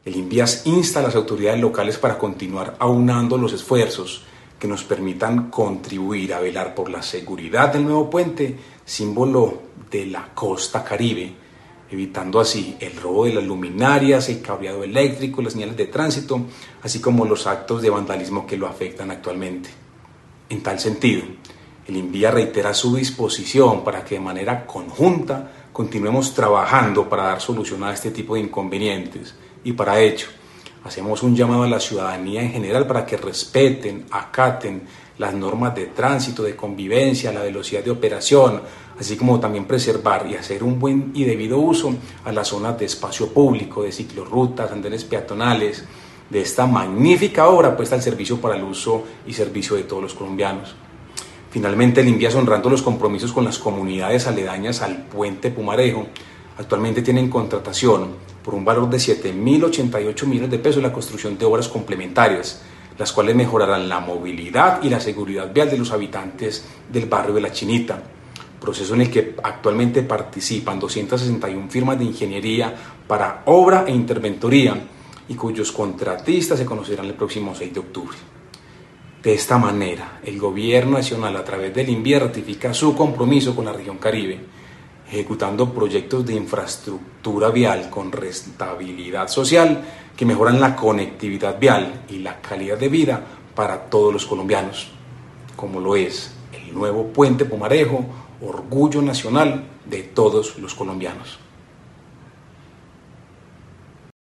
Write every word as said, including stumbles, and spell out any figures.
El INVIAS insta a las autoridades locales para continuar aunando los esfuerzos que nos permitan contribuir a velar por la seguridad del nuevo puente, símbolo de la costa Caribe, evitando así el robo de las luminarias, el cableado eléctrico, las señales de tránsito, así como los actos de vandalismo que lo afectan actualmente. En tal sentido, el INVIAS reitera su disposición para que de manera conjunta continuemos trabajando para dar solución a este tipo de inconvenientes, y para ello hacemos un llamado a la ciudadanía en general para que respeten, acaten las normas de tránsito, de convivencia, la velocidad de operación, así como también preservar y hacer un buen y debido uso a las zonas de espacio público, de ciclorrutas, andenes peatonales, de esta magnífica obra puesta al servicio para el uso y servicio de todos los colombianos. Finalmente, el INVIAS, honrando los compromisos con las comunidades aledañas al puente Pumarejo, actualmente tiene en contratación por un valor de siete mil ochenta y ocho millones de pesos la construcción de obras complementarias, las cuales mejorarán la movilidad y la seguridad vial de los habitantes del barrio de La Chinita, proceso en el que actualmente participan doscientas sesenta y una firmas de ingeniería para obra e interventoría y cuyos contratistas se conocerán el próximo seis de octubre. De esta manera, el Gobierno Nacional, a través del INVIAS, ratifica su compromiso con la región Caribe, ejecutando proyectos de infraestructura vial con rentabilidad social que mejoran la conectividad vial y la calidad de vida para todos los colombianos, como lo es el nuevo puente Pumarejo, orgullo nacional de todos los colombianos.